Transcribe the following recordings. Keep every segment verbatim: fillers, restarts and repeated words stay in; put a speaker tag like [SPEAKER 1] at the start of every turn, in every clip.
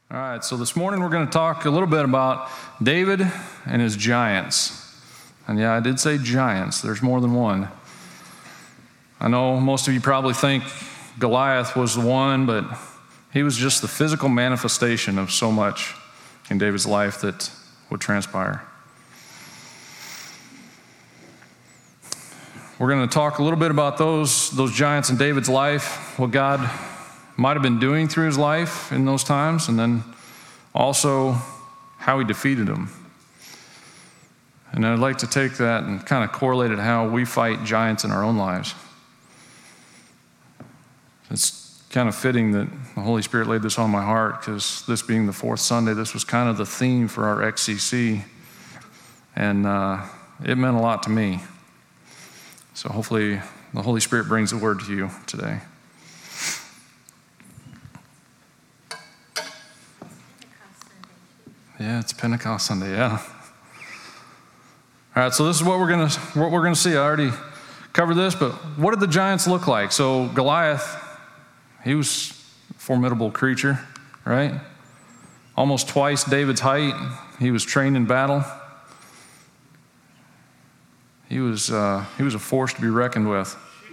[SPEAKER 1] All right, so this morning we're going to talk a little bit about David and his giants. And yeah, I did say giants. There's more than one. I know most of you probably think Goliath was the one, but he was just the physical manifestation of so much in David's life that would transpire. We're going to talk a little bit about those, those giants in David's life, what God might have been doing through his life in those times, and then also how he defeated them. And I'd like to take that and kind of correlate it to how we fight giants in our own lives. It's kind of fitting that the Holy Spirit laid this on my heart, because this being the fourth Sunday, this was kind of the theme for our X C C, and uh, it meant a lot to me. So hopefully the Holy Spirit brings the word to you today. Yeah, it's Pentecost Sunday, yeah. All right, so this is what we're gonna what we're gonna see. I already covered this, but what did the giants look like? So Goliath, he was a formidable creature, right? Almost twice David's height. He was trained in battle. He was uh, he was a force to be reckoned with.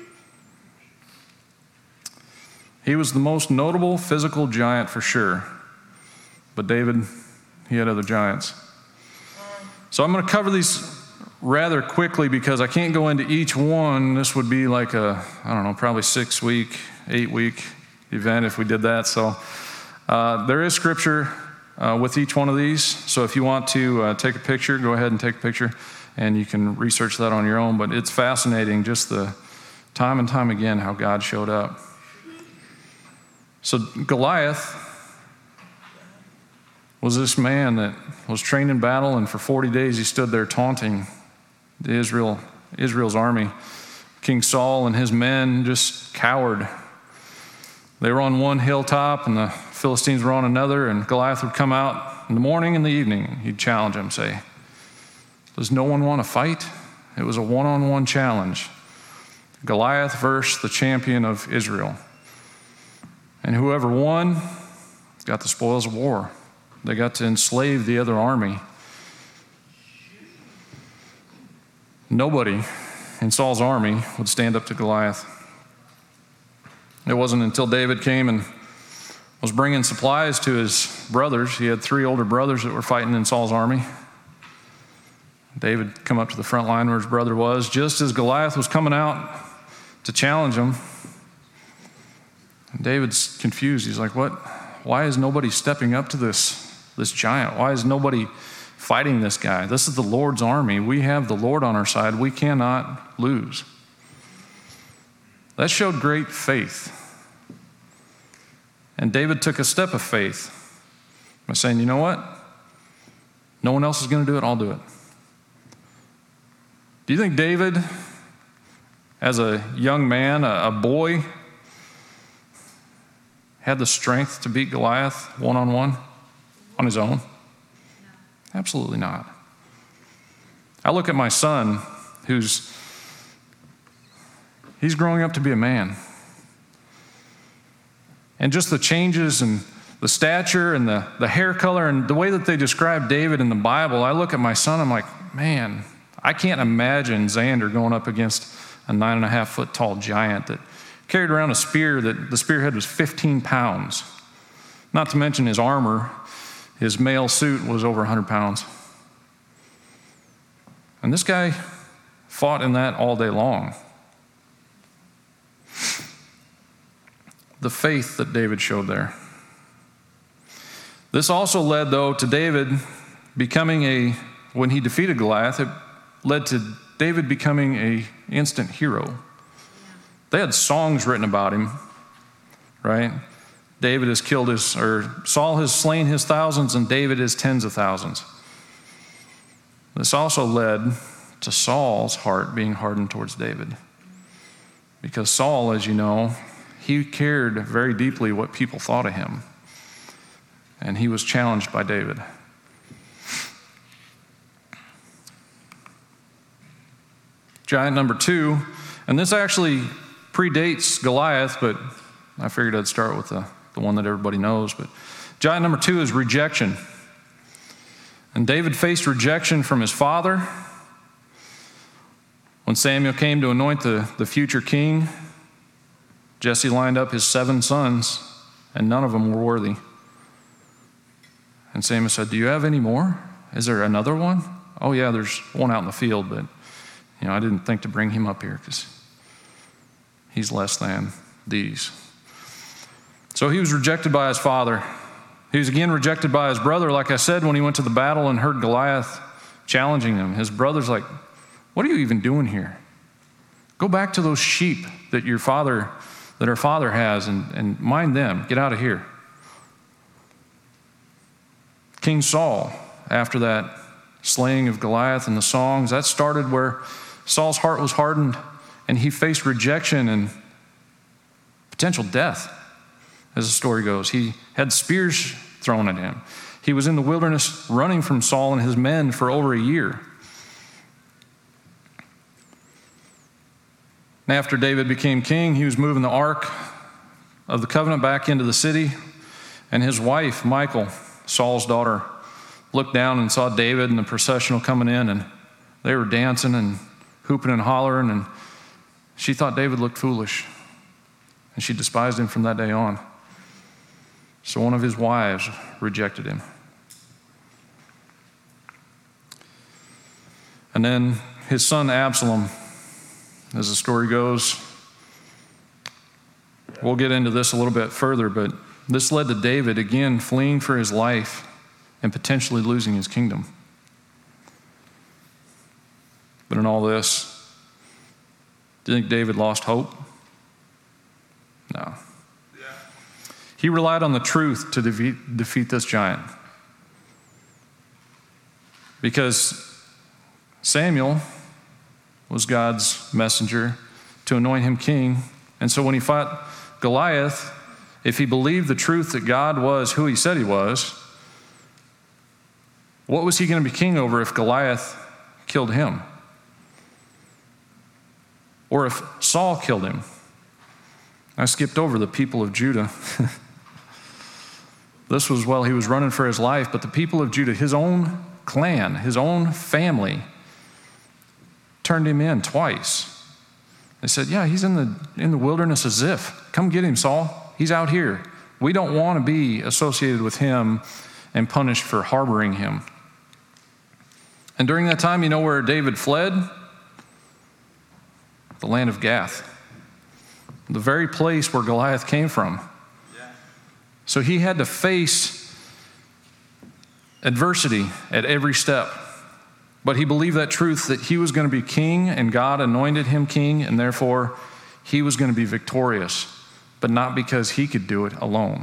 [SPEAKER 1] He was the most notable physical giant for sure, but David, he had other giants. So I'm going to cover these rather quickly because I can't go into each one. This would be like a, I don't know, probably six week, eight week event if we did that. So uh, there is scripture uh, with each one of these. So if you want to uh, take a picture, go ahead and take a picture, and you can research that on your own. But it's fascinating just the time and time again how God showed up. So Goliath was this man that was trained in battle, and for forty days he stood there taunting the Israel, Israel's army. King Saul and his men just cowered. They were on one hilltop, and the Philistines were on another, and Goliath would come out in the morning and the evening. He'd challenge them, say, "Does no one want to fight?" It was a one-on-one challenge. Goliath versus the champion of Israel. And whoever won got the spoils of war. They got to enslave the other army. Nobody in Saul's army would stand up to Goliath. It wasn't until David came and was bringing supplies to his brothers. He had three older brothers that were fighting in Saul's army. David come up to the front line where his brother was, just as Goliath was coming out to challenge him. And David's confused. He's like, what? Why is nobody stepping up to this? This giant? Why is nobody fighting this guy? This is the Lord's army. We have the Lord on our side. We cannot lose. That showed great faith. And David took a step of faith by saying, you know what? No one else is going to do it. I'll do it. Do you think David, as a young man, a, a boy, had the strength to beat Goliath one-on-one? On his own? Absolutely not. I look at my son, who's, he's growing up to be a man. And just the changes and the stature and the, the hair color and the way that they describe David in the Bible, I look at my son, I'm like, man, I can't imagine Xander going up against a nine and a half foot tall giant that carried around a spear that the spearhead was fifteen pounds. Not to mention his armor. His mail suit was over one hundred pounds. And this guy fought in that all day long. The faith that David showed there. This also led, though, to David becoming a, when he defeated Goliath, it led to David becoming an instant hero. They had songs written about him, right? David has killed his, or Saul has slain his thousands, and David his tens of thousands. This also led to Saul's heart being hardened towards David. Because Saul, as you know, he cared very deeply what people thought of him. And he was challenged by David. Giant number two, and this actually predates Goliath, but I figured I'd start with the the one that everybody knows, but Giant number two is rejection. And David faced rejection from his father. When Samuel came to anoint the, the future king, Jesse lined up his seven sons, and none of them were worthy. And Samuel said, "Do you have any more? Is there another one?" "Oh yeah, there's one out in the field, but you know, I didn't think to bring him up here because he's less than these." So he was rejected by his father. He was again rejected by his brother, like I said, when he went to the battle and heard Goliath challenging him. His brother's like, "What are you even doing here? Go back to those sheep that your father, that our father has, and, and mind them. Get out of here." King Saul, after that slaying of Goliath and the songs, that started where Saul's heart was hardened and he faced rejection and potential death, as the story goes. He had spears thrown at him. He was in the wilderness running from Saul and his men for over a year. And after David became king, he was moving the Ark of the Covenant back into the city, and his wife, Michal, Saul's daughter, looked down and saw David and the processional coming in, and they were dancing and hooping and hollering, and she thought David looked foolish, and she despised him from that day on. So one of his wives rejected him. And then his son Absalom, as the story goes, we'll get into this a little bit further, but this led to David again fleeing for his life and potentially losing his kingdom. But in all this, do you think David lost hope? No. Yeah. He relied on the truth to defeat, defeat this giant. Because Samuel was God's messenger to anoint him king. And so when he fought Goliath, if he believed the truth that God was who he said he was, what was he going to be king over if Goliath killed him? Or if Saul killed him? I skipped over the people of Judah. This was while he was running for his life, but the people of Judah, his own clan, his own family, turned him in twice. They said, "Yeah, he's in the in the wilderness of Ziph. Come get him, Saul. He's out here. We don't want to be associated with him and punished for harboring him." And during that time, you know where David fled? The land of Gath. The very place where Goliath came from. Yeah. So he had to face adversity at every step. But he believed that truth, that he was going to be king and God anointed him king, and therefore he was going to be victorious, but not because he could do it alone.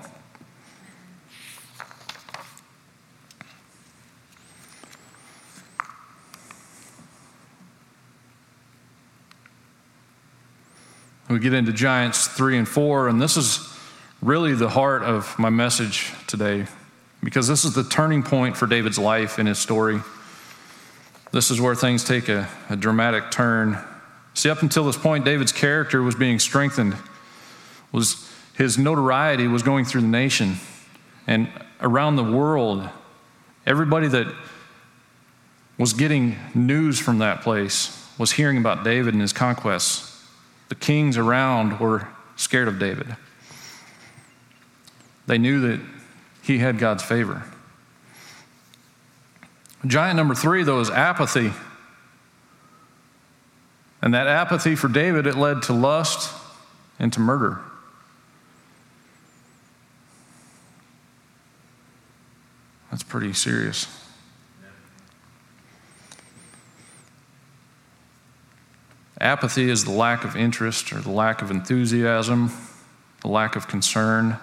[SPEAKER 1] We get into Giants three and four, and this is really the heart of my message today, because this is the turning point for David's life in his story. This is where things take a, a dramatic turn. See, up until this point, David's character was being strengthened. Was his notoriety was going through the nation and around the world. Everybody that was getting news from that place was hearing about David and his conquests. The kings around were scared of David. They knew that he had God's favor. Giant number three, though, is apathy. And that apathy for David, it led to lust and to murder. That's pretty serious. Apathy is the lack of interest or the lack of enthusiasm, the lack of concern.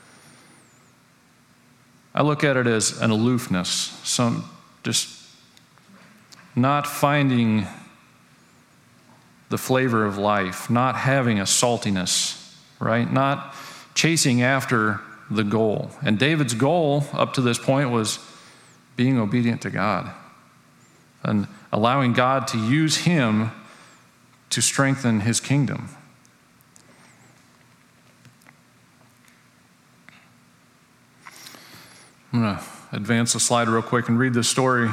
[SPEAKER 1] I look at it as an aloofness, some just not finding the flavor of life, not having a saltiness, right? Not chasing after the goal. And David's goal up to this point was being obedient to God and allowing God to use him to strengthen his kingdom. I'm going to advance the slide real quick and read this story.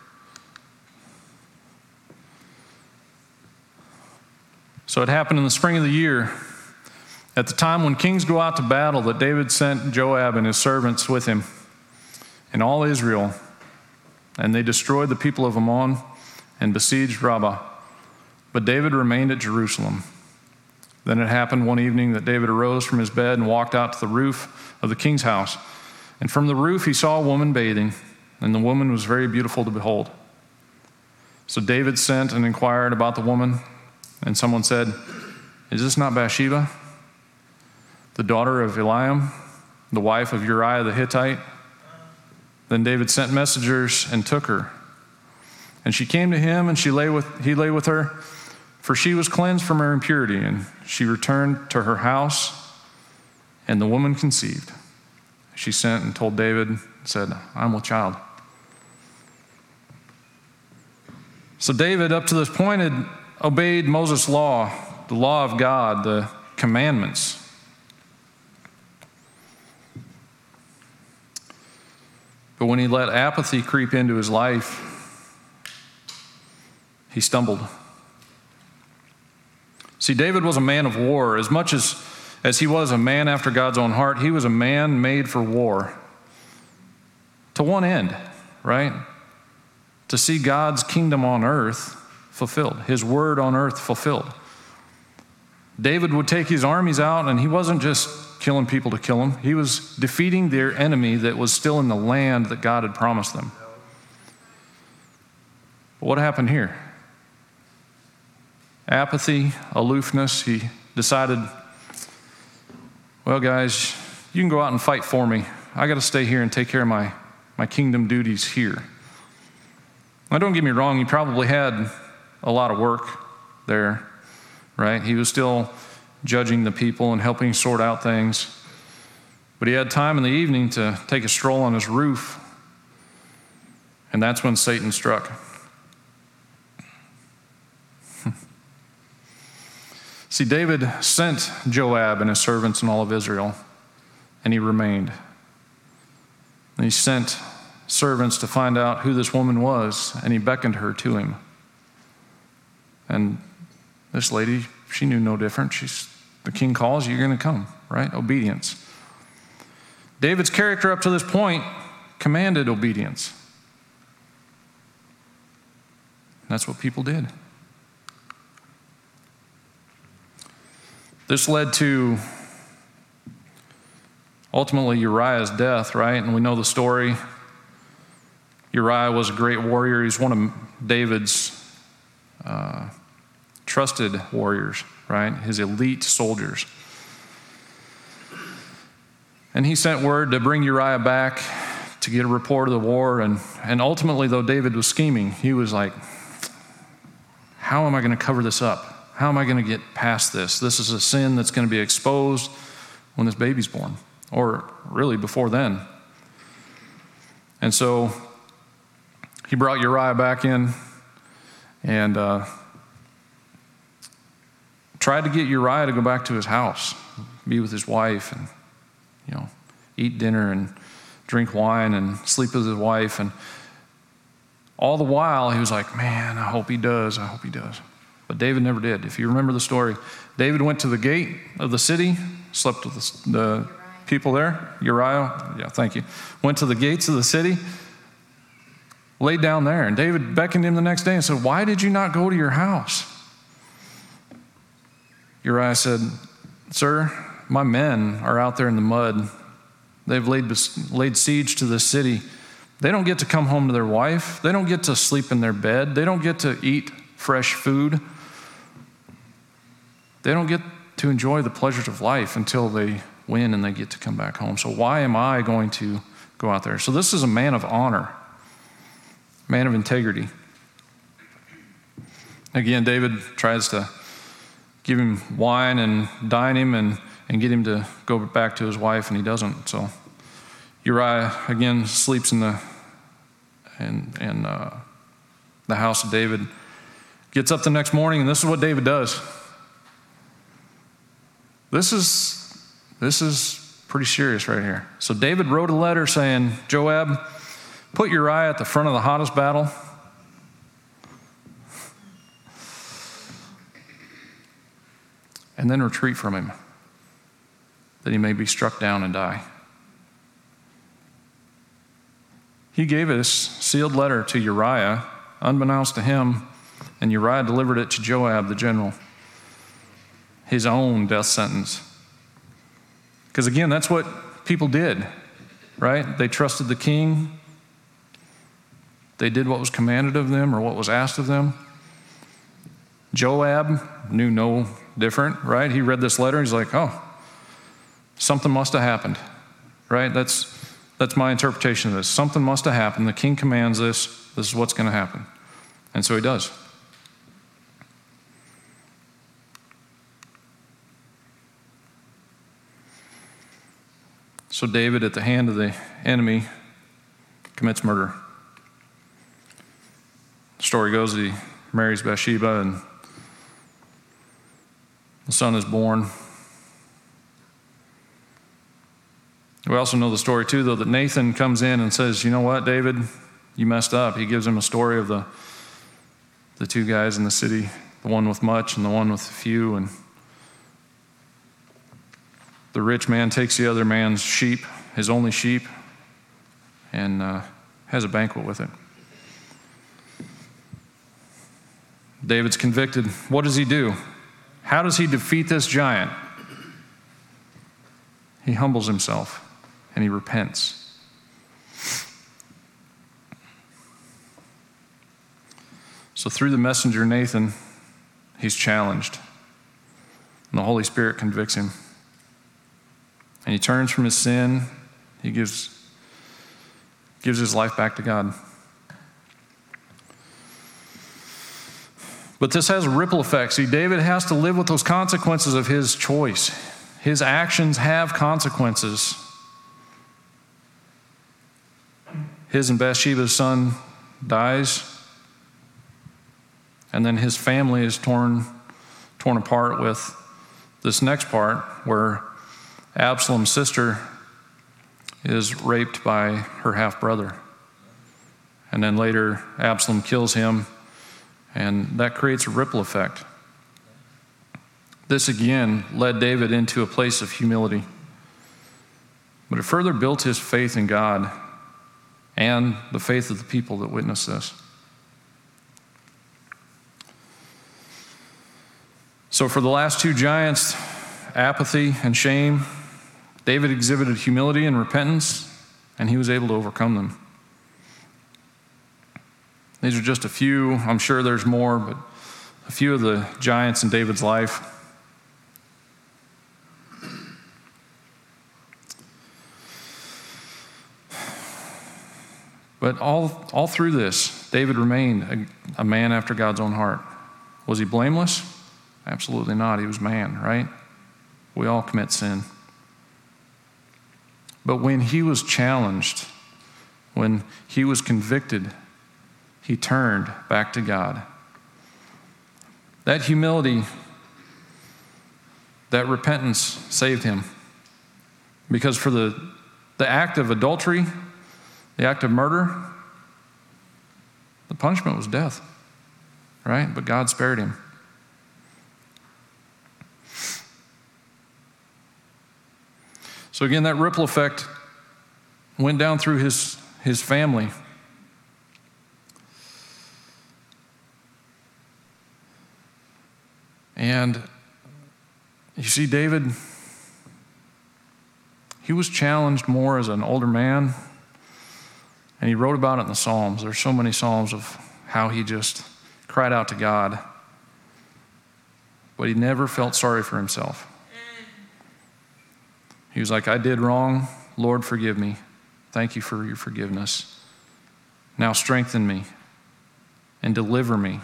[SPEAKER 1] So it happened in the spring of the year, at the time when kings go out to battle, that David sent Joab and his servants with him and all Israel, and they destroyed the people of Ammon and besieged Rabbah. But David remained at Jerusalem. Then it happened one evening that David arose from his bed and walked out to the roof of the king's house. And from the roof he saw a woman bathing, and the woman was very beautiful to behold. So David sent and inquired about the woman, and someone said, "Is this not Bathsheba, the daughter of Eliam, the wife of Uriah the Hittite?" Then David sent messengers and took her. And she came to him, and she lay with he lay with her, for she was cleansed from her impurity. And she returned to her house, and the woman conceived. She sent and told David, said, "I'm with child." So David, up to this point, had obeyed Moses' law, the law of God, the commandments. But when he let apathy creep into his life, he stumbled. See, David was a man of war. As much as, as he was a man after God's own heart, he was a man made for war. To one end, right? To see God's kingdom on earth fulfilled, his word on earth fulfilled. David would take his armies out, and he wasn't just killing people to kill them. He was defeating their enemy that was still in the land that God had promised them. But what happened here? Apathy, aloofness. He decided, well, guys, you can go out and fight for me. I got to stay here and take care of my, my kingdom duties here. Now, don't get me wrong, he probably had a lot of work there, right? He was still judging the people and helping sort out things. But he had time in the evening to take a stroll on his roof, and that's when Satan struck. See, David sent Joab and his servants and all of Israel, and he remained. And he sent servants to find out who this woman was, and he beckoned her to him. And this lady, she knew no different. She's, the king calls, you're going to come, right? Obedience. David's character up to this point commanded obedience. And that's what people did. This led to ultimately Uriah's death, right? And we know the story. Uriah was a great warrior. He's one of David's uh, trusted warriors, right? His elite soldiers. And he sent word to bring Uriah back to get a report of the war. And, and ultimately, though David was scheming, he was like, how am I going to cover this up? How am I going to get past this? This is a sin that's going to be exposed when this baby's born, or really before then. And so he brought Uriah back in and uh, tried to get Uriah to go back to his house, be with his wife, and you know, eat dinner and drink wine and sleep with his wife. And all the while, he was like, man, I hope he does. I hope he does. But David never did. If you remember the story, David went to the gate of the city, slept with the, the people there. Uriah, yeah, thank you. Went to the gates of the city, laid down there. And David beckoned him the next day and said, why did you not go to your house? Uriah said, sir, my men are out there in the mud. They've laid, laid siege to the city. They don't get to come home to their wife. They don't get to sleep in their bed. They don't get to eat fresh food. They don't get to enjoy the pleasures of life until they win and they get to come back home. So why am I going to go out there? So this is a man of honor, man of integrity. Again, David tries to give him wine and dine him and, and get him to go back to his wife, and he doesn't. So Uriah, again, sleeps in the, in, in, uh, the house of David. Gets up the next morning, and this is what David does. This is, this is pretty serious right here. So David wrote a letter saying, Joab, put Uriah at the front of the hottest battle. And then retreat from him, that he may be struck down and die. He gave this sealed letter to Uriah, unbeknownst to him, and Uriah delivered it to Joab, the general. His own death sentence. Because again, that's what people did, right? They trusted the king. They did what was commanded of them or what was asked of them. Joab knew no different, right? He read this letter, he's like, oh, something must have happened, right? That's that's my interpretation of this. Something must have happened. The king commands this. This is what's going to happen. And so he does. So David, at the hand of the enemy, commits murder. The story goes that he marries Bathsheba and the son is born. We also know the story too, though, that Nathan comes in and says, you know what, David, you messed up. He gives him a story of the, the two guys in the city, the one with much and the one with few. And the rich man takes the other man's sheep, his only sheep, and uh, has a banquet with it. David's convicted. What does he do? How does he defeat this giant? He humbles himself and he repents. So through the messenger Nathan, he's challenged. And the Holy Spirit convicts him. And he turns from his sin. He gives, gives his life back to God. But this has a ripple effect. See, David has to live with those consequences of his choice. His actions have consequences. His and Bathsheba's son dies, and then his family is torn, torn apart with this next part where Absalom's sister is raped by her half-brother. And then later, Absalom kills him, and that creates a ripple effect. This again led David into a place of humility. But it further built his faith in God and the faith of the people that witnessed this. So for the last two giants, apathy and shame, David exhibited humility and repentance, and he was able to overcome them. These are just a few. I'm sure there's more, but a few of the giants in David's life. But all, all through this, David remained a, a man after God's own heart. Was he blameless? Absolutely not. He was man, right? We all commit sin. But when he was challenged, when he was convicted, he turned back to God. That humility, that repentance saved him. Because for the, the act of adultery, the act of murder, the punishment was death, right? But God spared him. So again, that ripple effect went down through his, his family. And you see, David, he was challenged more as an older man, and he wrote about it in the Psalms. There's so many Psalms of how he just cried out to God, but he never felt sorry for himself. He was like, I did wrong. Lord, forgive me. Thank you for your forgiveness. Now strengthen me and deliver me.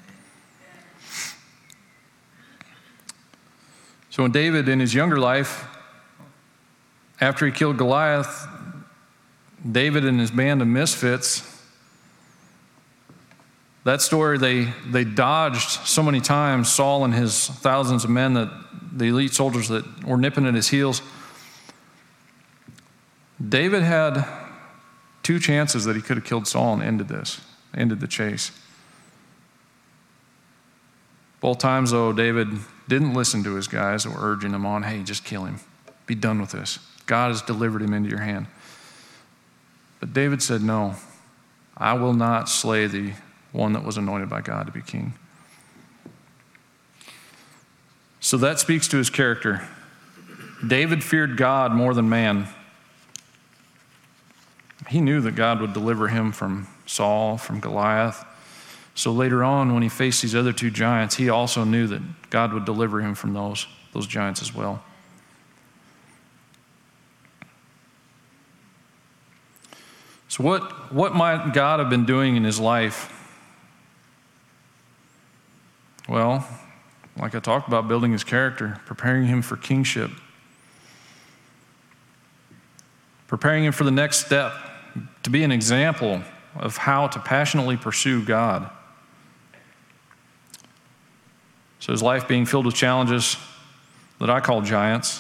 [SPEAKER 1] So when David, in his younger life, after he killed Goliath, David and his band of misfits, that story, they, they dodged so many times Saul and his thousands of men, that the elite soldiers that were nipping at his heels. David had two chances that he could have killed Saul and ended this, ended the chase. Both times, though, David didn't listen to his guys that were urging him on, hey, just kill him. Be done with this. God has delivered him into your hand. But David said, no, I will not slay the one that was anointed by God to be king. So that speaks to his character. David feared God more than man. He knew that God would deliver him from Saul, from Goliath. So later on, when he faced these other two giants, he also knew that God would deliver him from those, those giants as well. So what, what might God have been doing in his life? Well, like I talked about, building his character, preparing him for kingship, preparing him for the next step, to be an example of how to passionately pursue God. So his life being filled with challenges that I call giants,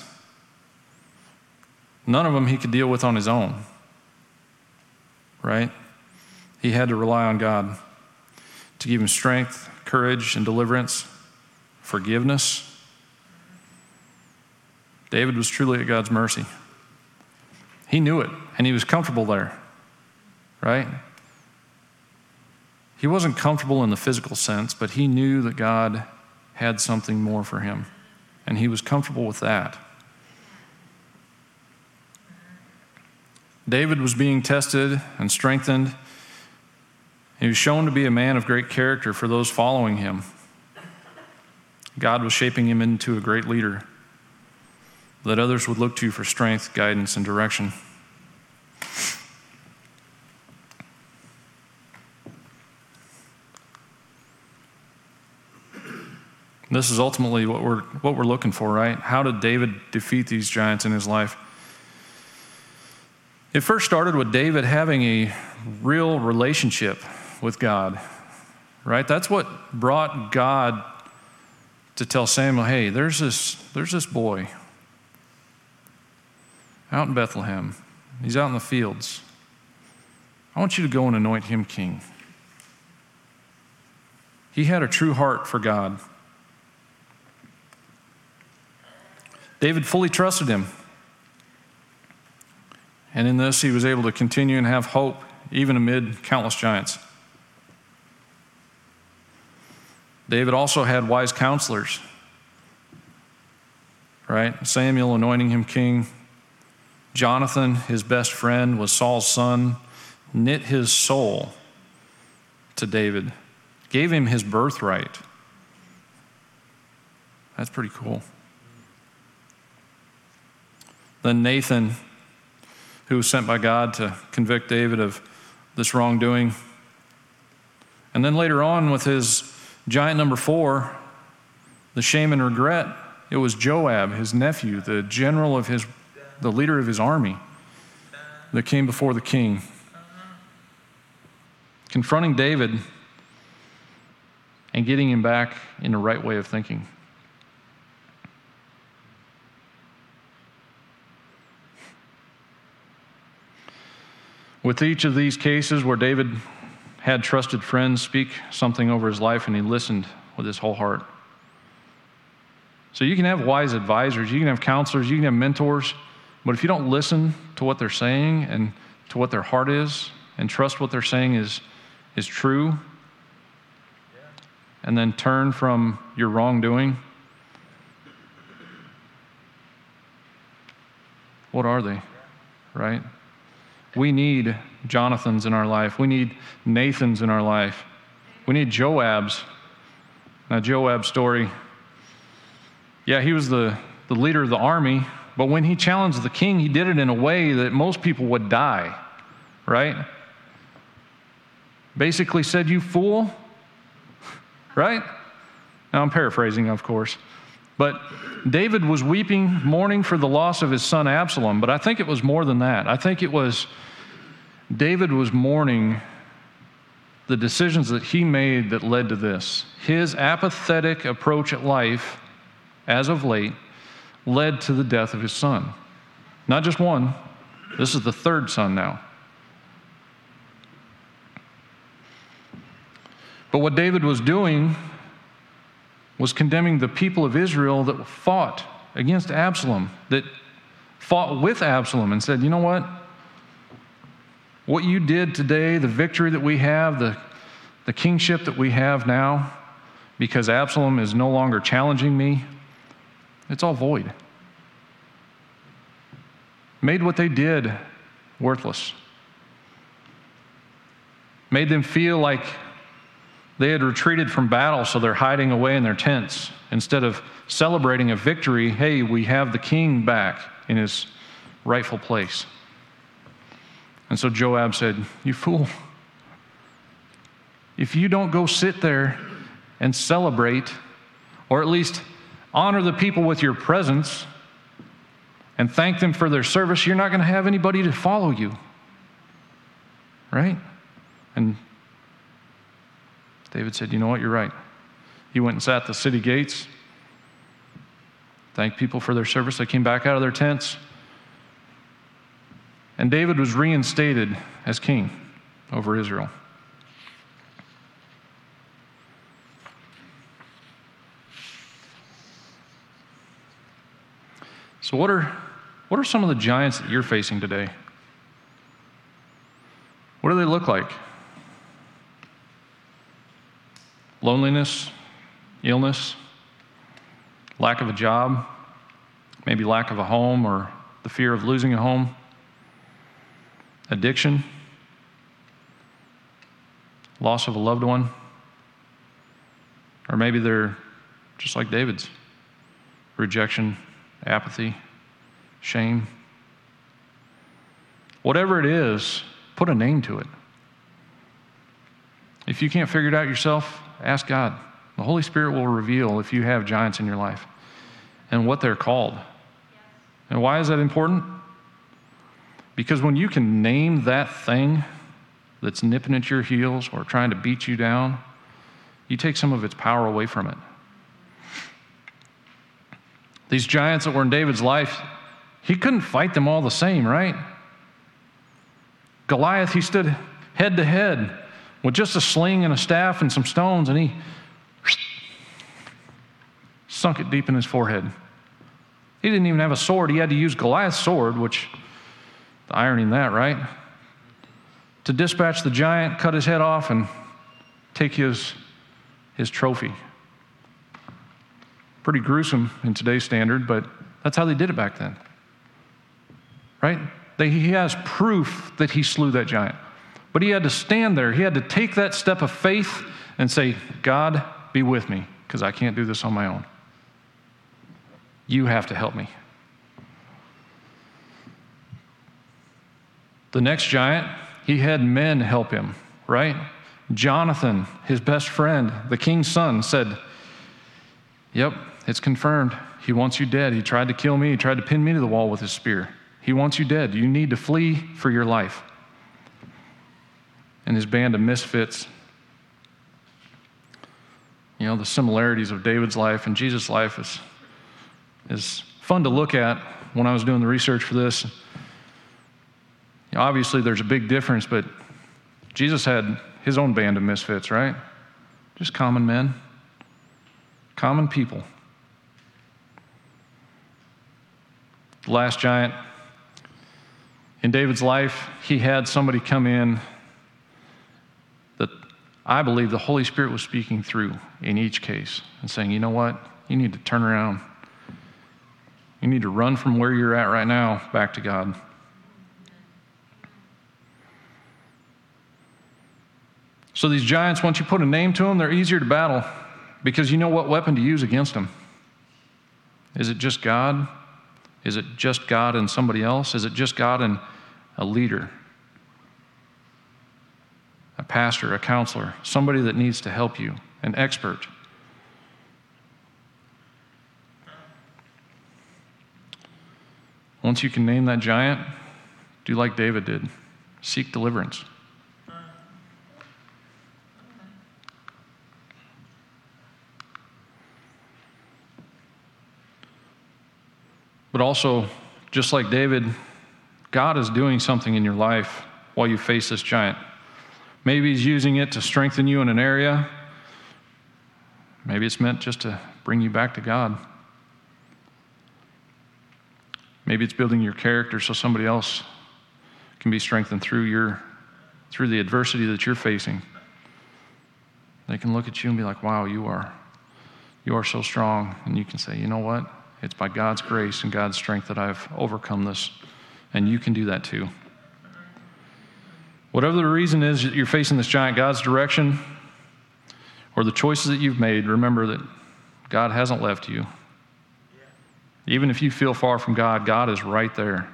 [SPEAKER 1] none of them he could deal with on his own, right? He had to rely on God to give him strength, courage, and deliverance, forgiveness. David was truly at God's mercy. He knew it, and he was comfortable there, right? He wasn't comfortable in the physical sense, but he knew that God had something more for him, and he was comfortable with that. David was being tested and strengthened. He was shown to be a man of great character for those following him. God was shaping him into a great leader that others would look to for strength, guidance, and direction. This is ultimately what we're what we're looking for, right? How did David defeat these giants in his life? It first started with David having a real relationship with God, right? That's what brought God to tell Samuel, hey, there's this, there's this boy out in Bethlehem. He's out in the fields. I want you to go and anoint him king. He had a true heart for God. David fully trusted him. And in this, he was able to continue and have hope, even amid countless giants. David also had wise counselors, right? Samuel anointing him king. Jonathan, his best friend, was Saul's son, knit his soul to David, gave him his birthright. That's pretty cool. Then Nathan, who was sent by God to convict David of this wrongdoing. And then later on with his giant number four, the shame and regret, it was Joab, his nephew, the general of his, the leader of his army, that came before the king, confronting David and getting him back in the right way of thinking. With each of these cases where David had trusted friends speak something over his life and he listened with his whole heart. So you can have wise advisors, you can have counselors, you can have mentors, but if you don't listen to what they're saying and to what their heart is and trust what they're saying is, is true, and then turn from your wrongdoing, what are they, right? We need Jonathans in our life. We need Nathans in our life. We need Joabs. Now, Joab's story, yeah, he was the, the leader of the army, but when he challenged the king, he did it in a way that most people would die, right? Basically said, you fool, right? Now, I'm paraphrasing, of course. But David was weeping, mourning for the loss of his son Absalom, but I think it was more than that. I think it was David was mourning the decisions that he made that led to this. His apathetic approach at life, as of late, led to the death of his son. Not just one, This is the third son now. But what David was doing was condemning the people of Israel that fought against Absalom, that fought with Absalom and said, you know what? What you did today, the victory that we have, the, the kingship that we have now, because Absalom is no longer challenging me, it's all void. Made what they did worthless. Made them feel like they had retreated from battle, so they're hiding away in their tents. Instead of celebrating a victory, hey, we have the king back in his rightful place. And so Joab said, you fool. If you don't go sit there and celebrate, or at least honor the people with your presence and thank them for their service, you're not going to have anybody to follow you. Right? And David said, you know what, you're right. He went and sat at the city gates, thanked people for their service. They came back out of their tents. And David was reinstated as king over Israel. So what are, what are some of the giants that you're facing today? What do they look like? Loneliness, illness, lack of a job, maybe lack of a home or the fear of losing a home, addiction, loss of a loved one, or maybe they're just like David's, rejection, apathy, shame. Whatever it is, put a name to it. If you can't figure it out yourself, ask God. The Holy Spirit will reveal if you have giants in your life and what they're called. And why is that important? Because when you can name that thing that's nipping at your heels or trying to beat you down, you take some of its power away from it. These giants that were in David's life, he couldn't fight them all the same, right? Goliath, he stood head to head with just a sling and a staff and some stones, and he sunk it deep in his forehead. He didn't even have a sword. He had to use Goliath's sword, which, the irony in that, right? To dispatch the giant, cut his head off, and take his, his trophy. Pretty gruesome in today's standard, but that's how they did it back then. Right? They, he has proof that he slew that giant. But he had to stand there. He had to take that step of faith and say, God, be with me, because I can't do this on my own. You have to help me. The next giant, he had men help him, right? Jonathan, his best friend, the king's son, said, yep, it's confirmed. He wants you dead. He tried to kill me. He tried to pin me to the wall with his spear. He wants you dead. You need to flee for your life. And his band of misfits, you know, the similarities of David's life and Jesus' life is, is fun to look at when I was doing the research for this. You know, obviously, there's a big difference, but Jesus had his own band of misfits, right? Just common men, common people. The last giant in David's life, he had somebody come in that I believe the Holy Spirit was speaking through in each case and saying, you know what? You need to turn around. You need to run from where you're at right now back to God. So these giants, once you put a name to them, they're easier to battle because you know what weapon to use against them. Is it just God? Is it just God and somebody else? Is it just God and a leader, a pastor, a counselor, somebody that needs to help you, an expert? Once you can name that giant, do like David did. Seek deliverance. But also, just like David, God is doing something in your life while you face this giant. Maybe he's using it to strengthen you in an area. Maybe it's meant just to bring you back to God. Maybe it's building your character so somebody else can be strengthened through your, through the adversity that you're facing. They can look at you and be like, wow, you are, you are so strong. And you can say, you know what? It's by God's grace and God's strength that I've overcome this. And you can do that too. Whatever the reason is that you're facing this giant, God's direction or the choices that you've made, remember that God hasn't left you. Even if you feel far from God, God is right there.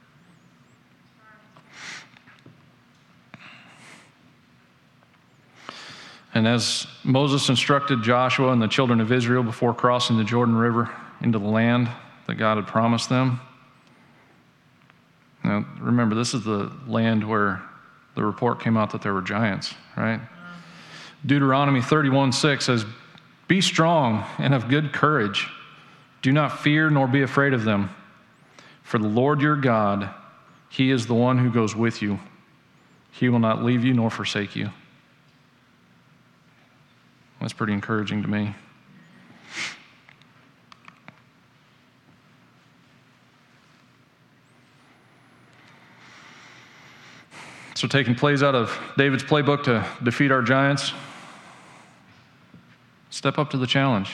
[SPEAKER 1] And as Moses instructed Joshua and the children of Israel before crossing the Jordan River into the land that God had promised them, now remember, this is the land where the report came out that there were giants, right? Deuteronomy thirty-one six says, "Be strong and of good courage. Do not fear nor be afraid of them. For the Lord your God, he is the one who goes with you. He will not leave you nor forsake you." That's pretty encouraging to me. So taking plays out of David's playbook to defeat our giants, step up to the challenge,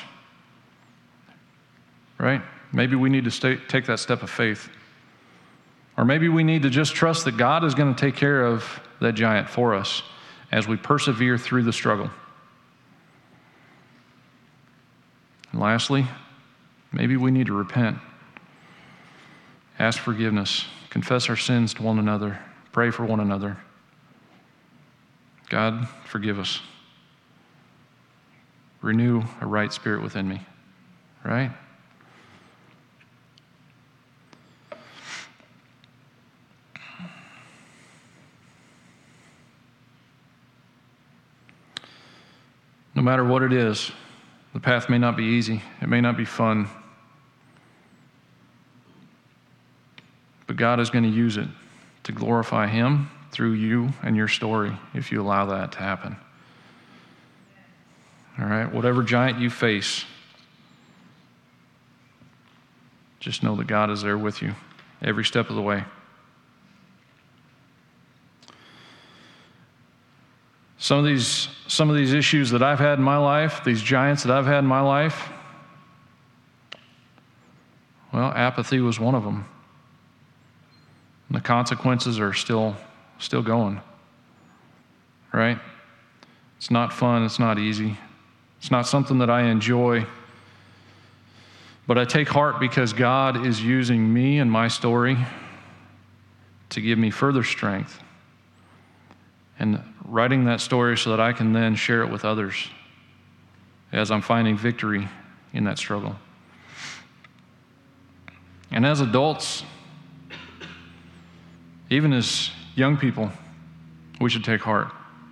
[SPEAKER 1] right? Maybe we need to stay, take that step of faith. Or maybe we need to just trust that God is going to take care of that giant for us as we persevere through the struggle. And lastly, maybe we need to repent, ask forgiveness, confess our sins to one another, pray for one another. God, forgive us. Renew a right spirit within me, right? No matter what it is, the path may not be easy. It may not be fun. But God is going to use it to glorify him through you and your story if you allow that to happen. All right? Whatever giant you face, just know that God is there with you every step of the way. Some of these, some of these issues that I've had in my life, these giants that I've had in my life, well, apathy was one of them. And the consequences are still, still going, right? It's not fun. It's not easy. It's not something that I enjoy. But I take heart because God is using me and my story to give me further strength. And writing that story so that I can then share it with others as I'm finding victory in that struggle. And as adults, even as young people, we should take heart.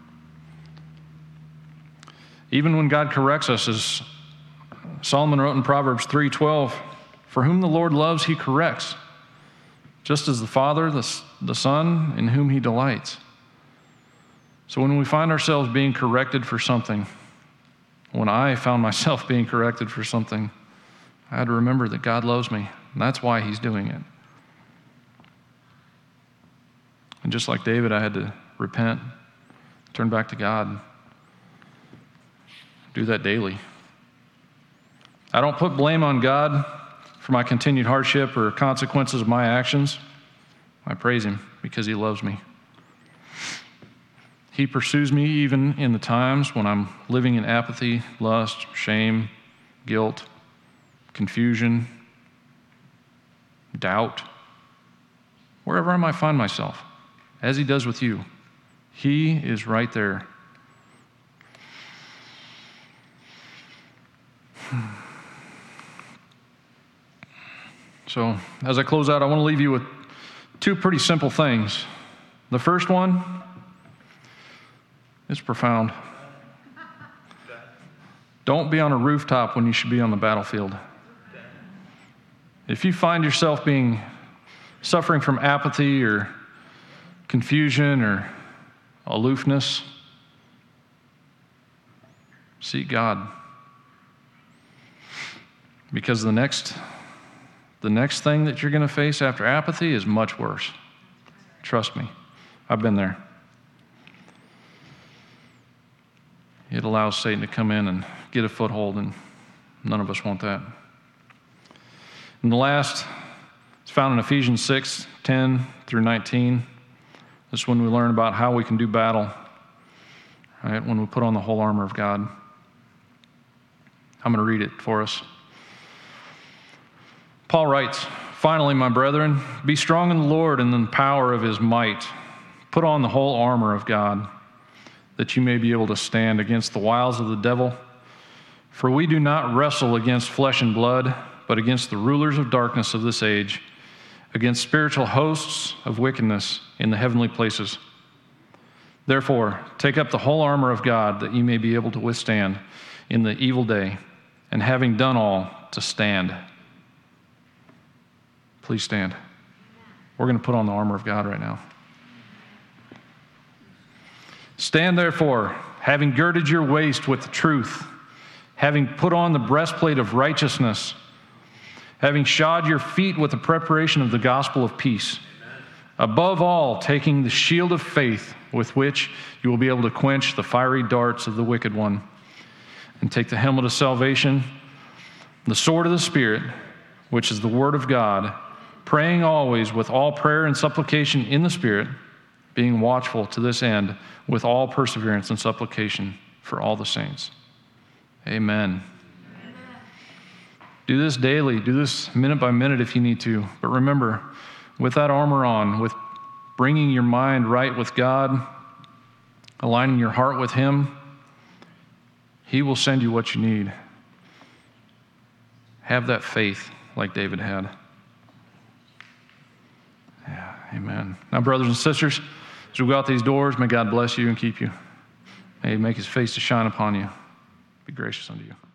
[SPEAKER 1] Even when God corrects us, as Solomon wrote in Proverbs three twelve, "For whom the Lord loves, he corrects, just as the Father, the, the Son, in whom he delights." So when we find ourselves being corrected for something, when I found myself being corrected for something, I had to remember that God loves me, and that's why he's doing it. And just like David, I had to repent, turn back to God, do that daily. I don't put blame on God for my continued hardship or consequences of my actions. I praise him because he loves me. He pursues me even in the times when I'm living in apathy, lust, shame, guilt, confusion, doubt, wherever I might find myself, as he does with you. He is right there. So, as I close out, I want to leave you with two pretty simple things. The first one, it's profound. Don't be on a rooftop when you should be on the battlefield. If you find yourself being suffering from apathy or confusion or aloofness, seek God. Because the next, the next thing that you're going to face after apathy is much worse. Trust me, I've been there. It allows Satan to come in and get a foothold, and none of us want that. And the last, it's found in Ephesians six, ten through nineteen. This is when we learn about how we can do battle, right? When we put on the whole armor of God. I'm going to read it for us. Paul writes, "Finally, my brethren, be strong in the Lord and in the power of his might. Put on the whole armor of God, that you may be able to stand against the wiles of the devil. For we do not wrestle against flesh and blood, but against the rulers of darkness of this age, against spiritual hosts of wickedness in the heavenly places. Therefore, take up the whole armor of God, that you may be able to withstand in the evil day, and having done all, to stand." Please stand. We're going to put on the armor of God right now. "Stand therefore, having girded your waist with the truth, having put on the breastplate of righteousness, having shod your feet with the preparation of the gospel of peace. Amen. Above all, taking the shield of faith, with which you will be able to quench the fiery darts of the wicked one, and take the helmet of salvation, the sword of the Spirit, which is the word of God, praying always with all prayer and supplication in the Spirit, being watchful to this end with all perseverance and supplication for all the saints." Amen. Amen. Do this daily. Do this minute by minute if you need to. But remember, with that armor on, with bringing your mind right with God, aligning your heart with Him, He will send you what you need. Have that faith like David had. Yeah, amen. Now, brothers and sisters, as we go out these doors, may God bless you and keep you. May He make His face to shine upon you. Be gracious unto you.